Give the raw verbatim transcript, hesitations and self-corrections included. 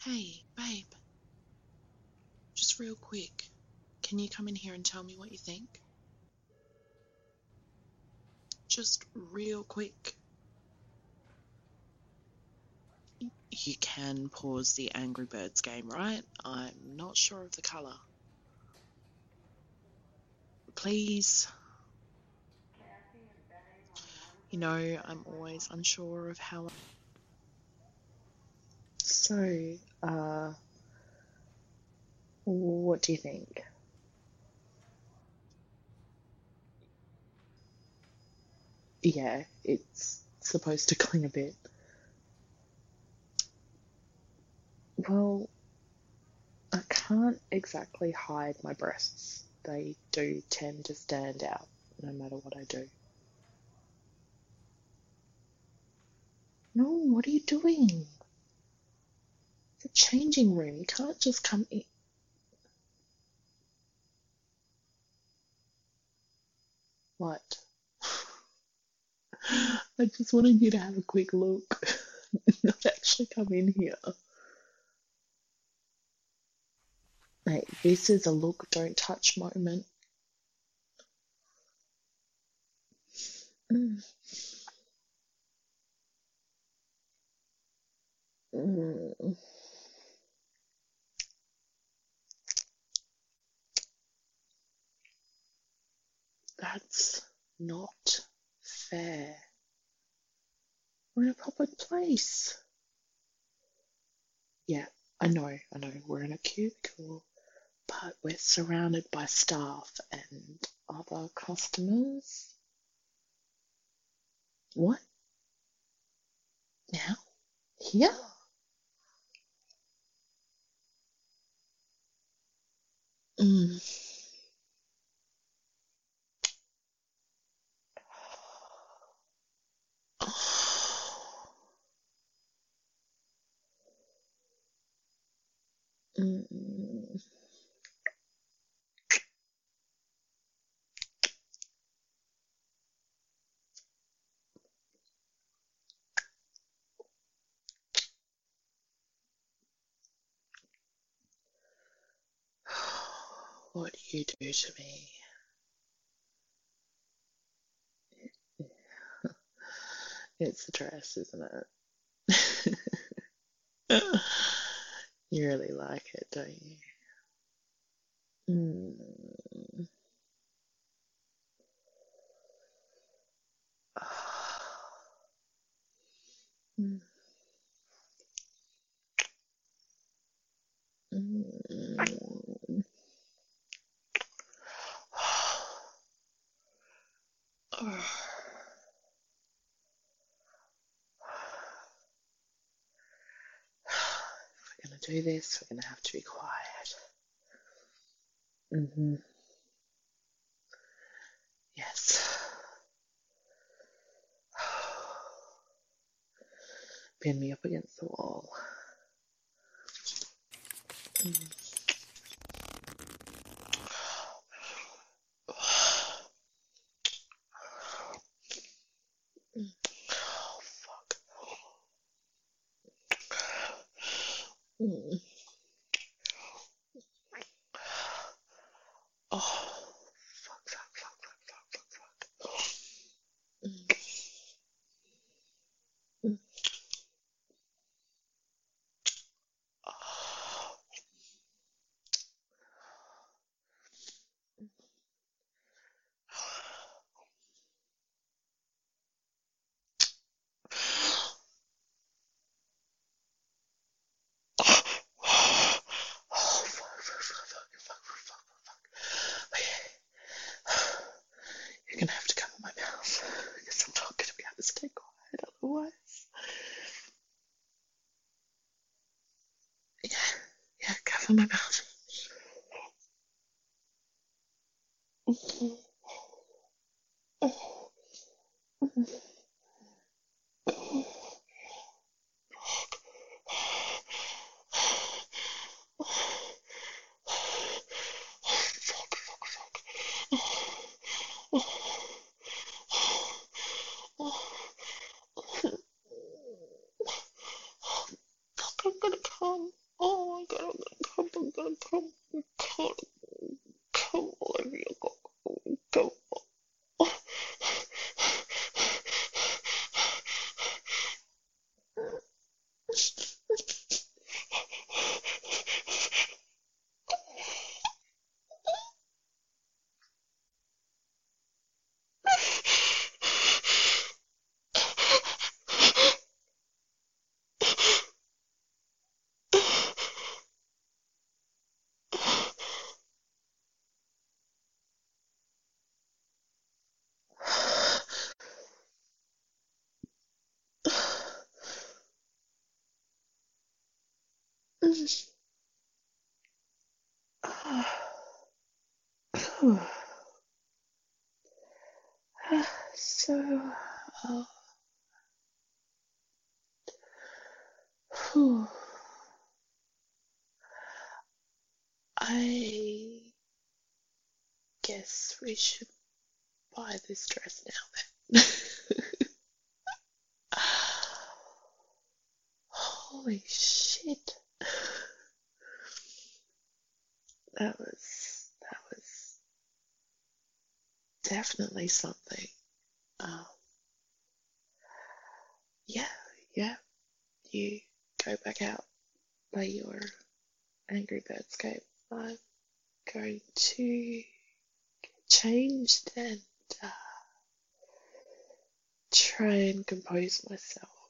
Hey, babe, just real quick, can you come in here and tell me what you think? Just real quick. You can pause the Angry Birds game, right? I'm not sure of the colour. Please. You know, I'm always unsure of how. So, uh, what do you think? Yeah, it's supposed to cling a bit. Well, I can't exactly hide my breasts. They do tend to stand out no matter what I do. No, what are you doing? It's a changing room. You can't just come in. What? I just wanted you to have a quick look, not actually come in here. Mate, this is a look, don't touch moment. Mm. Mm. That's not fair. We're in a proper place. Yeah, I know, I know, we're in a cubicle, but we're surrounded by staff and other customers. What? Now? Here? Mm. Mm. What do you do to me? It's the dress, isn't it? You really like it, don't you? Mm. Mm. Mm. If we're gonna do this, we're gonna have to be quiet. Mm-hmm. Yes. Pin me up against the wall. Mm. Oh, fuck. Mm. Oh, fuck, fuck, fuck, fuck, fuck, fuck, fuck. Mm. Mm. Oh. Oh, fuck, fuck, fuck, fuck, fuck, fuck, fuck. Okay. You're gonna have to cover my mouth because I'm not gonna be able to stay quiet otherwise. Yeah, yeah, cover my mouth. Mm-hmm. Fuck, fuck, fuck. Fuck, I'm gonna come. So, uh, whew, I guess we should buy this dress now then. Holy shit. That was, that was definitely something. Um, yeah, yeah, you go back out, play your Angry Birds game. I'm going to get changed and uh, try and compose myself.